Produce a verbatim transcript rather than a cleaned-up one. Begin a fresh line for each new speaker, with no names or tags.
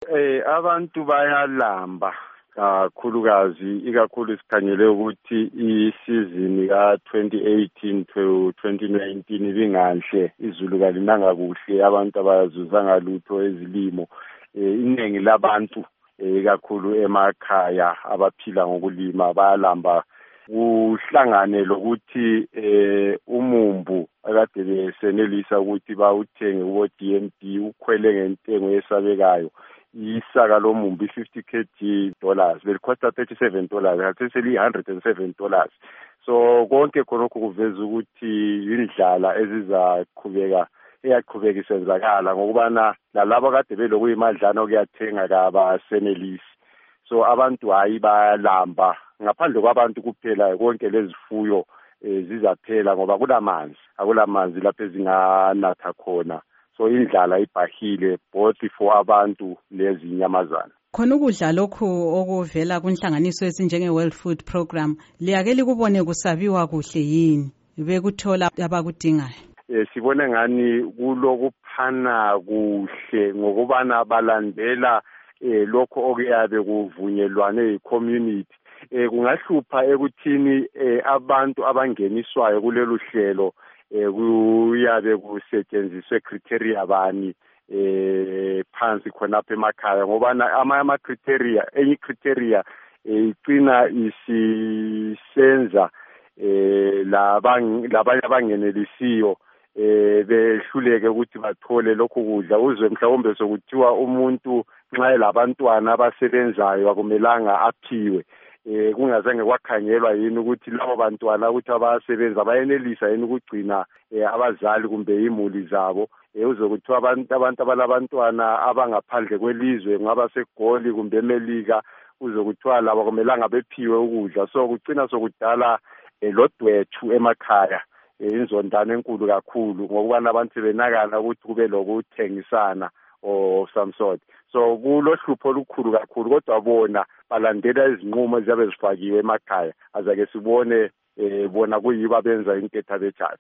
eh abantu bayalamba kakhulukazi ikakhulu sikhangele ukuthi isizini ka twenty eighteen to twenty nineteen ibingahle izulu kalinanga kuhle abantu abazuzanga lutho ezilimo iningi labantu ikakhulu emakhaya abaphila ngokulima bayalamba uhlangane lokuthi eh umumbu akade besenelisa ukuthi bawuthenge ubo D M D ukhwele ngentengo yesabekayo isaka lomumbi fifty kilograms dollars belikhosta thirty-seven dollars hathi seli one hundred seven dollars. So konke khonokho kuveza ukuthi indlala ezizaqhubeka eyaqhubeka isenzakala ngokubana nalabo kade belokuyimadlana okuyathenga kabasenelisi. So abantu hayi bayalamba ngaphandle kwabantu kuphela konke lezifuyo zizaphela ngoba kulamanzi akulamanzi lapho ezinganatha khona. So indlala ibhahile both for abantu lezi nyamazana.
Khona ukudla lokhu okuvela kunhlanganiso ezinjenge World Food Program liyake likubone kusabiwa kuhle yini bekuthola abakudingayo?
Eh sibone ngani kulokuphana kuhle ngokubana balandela eh lokho okuyabe kuvunyelwane icommunity. Eh kungahlupha ekuthini eh abantu abangeniswayo kulelo hlelo eh kuyabe kusetshenziswe criteria bani eh phansi khonapha emakhaya ngoba ama criteria enye criteria igcina isisenza eh labanye abangenelisiyo eh behluleke ukuthi bathole lokho kudla uzwe mhlawumbe sokuthiwa umuntu nxa elabantwana abasebenzayo akumelanga aphiwe. Eh kungazange kwakhangelwa yini ukuthi labo bantwana ukuthi abasebenza bayenelisa yini ukugcina abazali kumbe imuli zabo. Eh uzokuthiwa abantu abantu abalabantwana abangaphandle kwelizwe ngaba seGoli kumbe eMelika uzokuthiwa labo akumelanga bephiwe ukudla. So kugcina sokudala lodwethu emakhaya inzondana enkulu kakhulu ngokuba abantu benakana ukuthi kube lokuthengisana or some sort. So kulohlupho olukhulu kakhulu kodwa bona balandela izinqumo eziyabe zifakiwe emakhaya azake sibone bona kuyiba benza inketha bethatha.